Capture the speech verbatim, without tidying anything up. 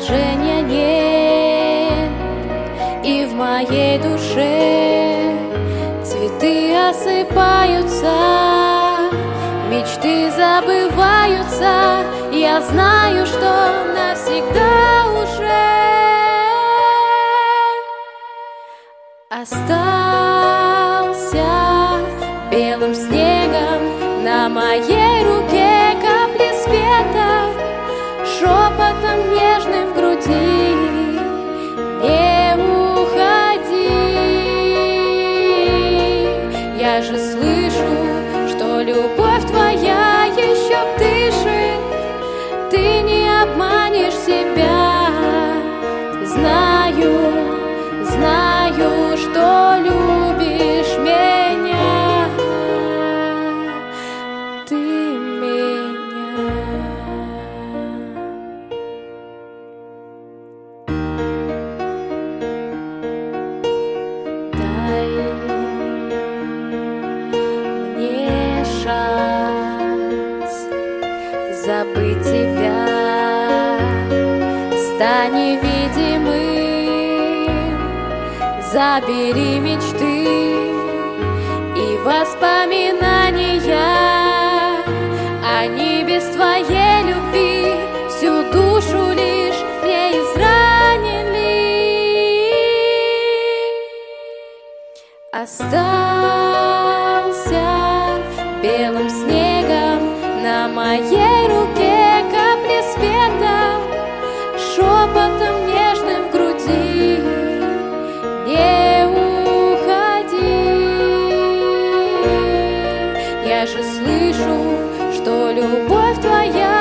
продолжения нет, и в моей душе цветы осыпаются, мечты забываются. Я знаю, что навсегда уже остался белым снегом на моей руке капли света, шепотом нежным в груди. Не уходи, я же слышу, что любовь твоя еще дышит. Ты не обманешь себя. Знаю, знаю, что любишь меня. Ты меня. Дай мне шанс забыть тебя. Стань невидимым, забери мечты и воспоминания. Они без твоей любви всю душу лишь мне изранили. Остался белым снегом на моей руке капли света, шепотом нежным в груди. Не уходи, я же слышу, что любовь твоя